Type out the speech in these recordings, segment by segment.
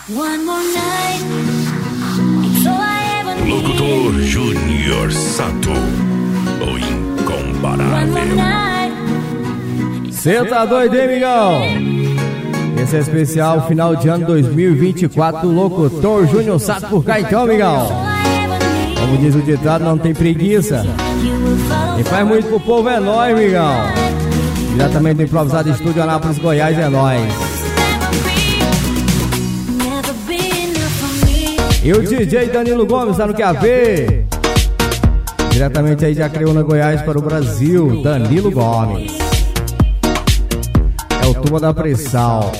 Locutor Júnior Sato, o incomparável. Cê tá doido, hein, migão? Esse é especial final de ano 2024 do Locutor Júnior Sato por cá então, migão. Como diz o ditado, não tem preguiça. Quem faz muito pro povo é nóis, migão. Diretamente do Improvisado Estúdio Anápolis, Goiás, é nóis. E o DJ Danilo Gomes tá no QAV. Diretamente aí de Acreúna, Goiás para o Brasil, Danilo Gomes. É o Turma da Pressão.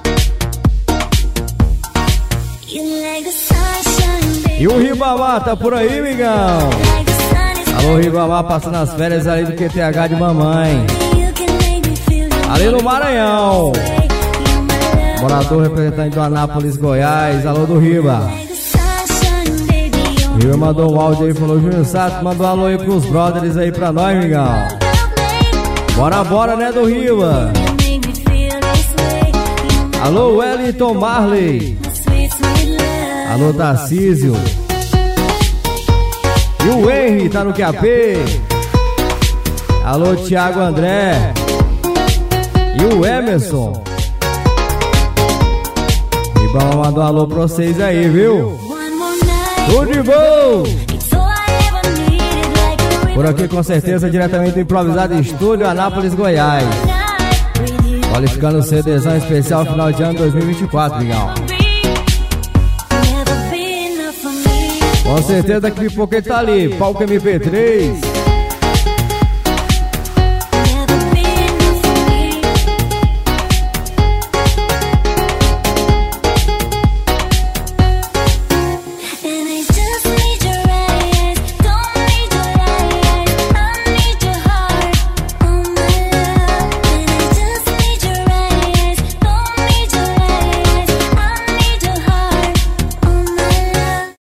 E o Ribamar tá por aí, migão. Alô, Ribamar, passando as férias ali do QTH de mamãe. Ali no Maranhão. Morador representante do Anápolis, Goiás. Alô do Riba. O Riba mandou um áudio aí, falou: Júnior Sato, mandou um alô aí pros brothers aí pra nós, migão. Bora, né, do Riba. Alô, Wellington Marley. Alô, Tarcísio. E o Henry tá no QAP. Alô, Thiago André. E o Emerson. E vamos mandar um alô pra vocês aí, viu? Tudo de bom! Por aqui com certeza, diretamente do Improvisado Estúdio Anápolis, Goiás. Qualificando o CDzão especial final de ano 2024, migão. Com certeza que o pipoca tá ali, palco MP3.